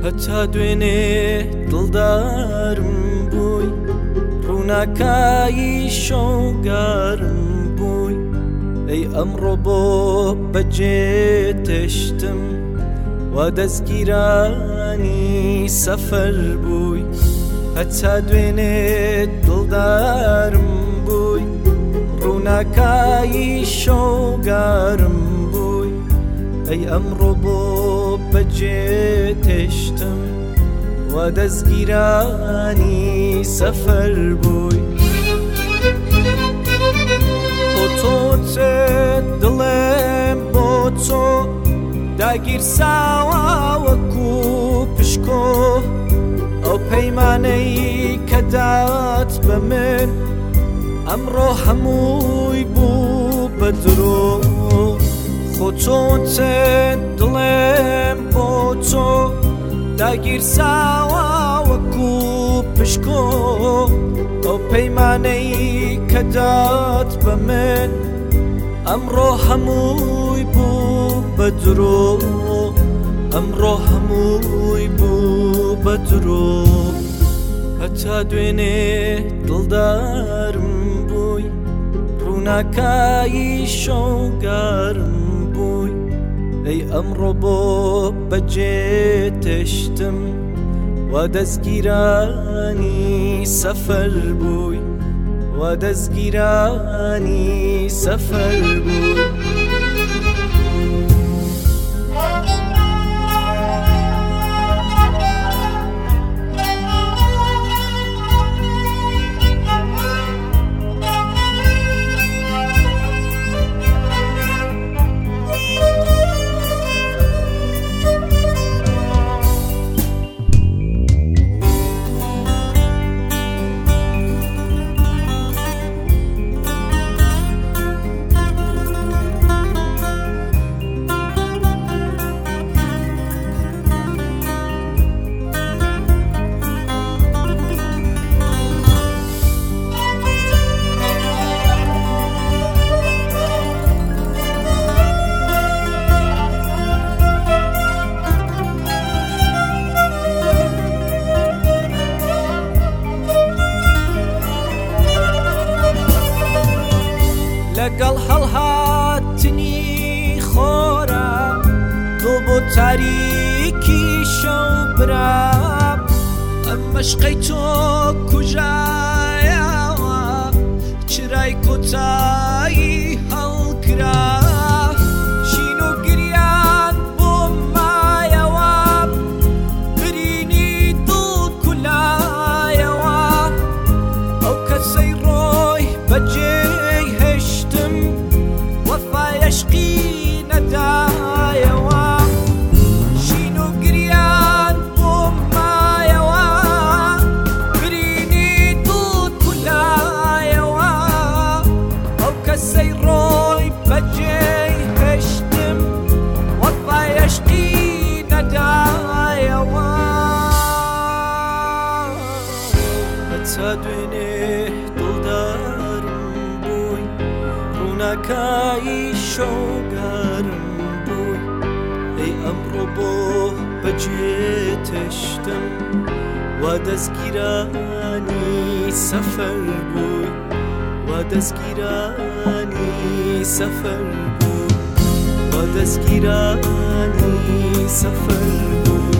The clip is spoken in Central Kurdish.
هەتا دوێنێ دڵدارم بووی ڕووناکایی شەوگارم بووی ئەی ئەمڕۆ بۆ بەجێ تێشتم وا دەستگیرانی سەفەر بووی هەتا دوێنێ دڵدارم بووی ڕووناکایی شەوگارم بووی ئەی ئەمڕۆ بۆ بەجێ تێشتم وا دەستگیرانی سەفەر بووی تۆ دڵێم بۆ تۆ داگیر ساوە وەکو پشکۆ ئەو پەیمانەی کە دات بە من ئەمڕۆ هەمووی بوو بە درۆ خۆ چۆن دڵێم بۆ تۆ داگیر ساوە وەکو پشکۆ ئەو پەیمانەی کە دات بە من ئەمڕۆ هەمووی بوو بە درۆ ئەمڕۆ هەمووی بوو بە درۆ هەتا دوێنێ دڵدارم بووی ڕووناکایی شەوگارم بووی ئەی ئەمڕۆ بۆ بەجێ تێشتم وا دەستگیرانی سەفەر بووی وا دەستگیرانی سەفەر بووی لەگەڵ هەڵهاتنی خۆرە دڵ بۆ تاریکی شەو برا ئەم مەشقەی تۆ کوژایەوە چرای کۆتایی هەڵگرا شین و گریان بۆ مایەوە برینی دڵ کولایەوە ئەو کەسەی ڕۆی بەجێ عشقی نەدایەوە شین و گریان بۆ مایەوە برینی دڵ کولایەوە ئەو کەسەی ڕۆی بەجێی هێشتم وەفای عشقی نەدایەوە هەتا دوێنێ دڵدارم بووی ڕووناکایی شەوگارم بووی ئەی ئەمڕۆ بۆ بەجێ تێشتم وا دەستگیرانی سەفەر بووی وا دەستگیرانی سەفەر بووی وا دەستگیرانی سەفەر بووی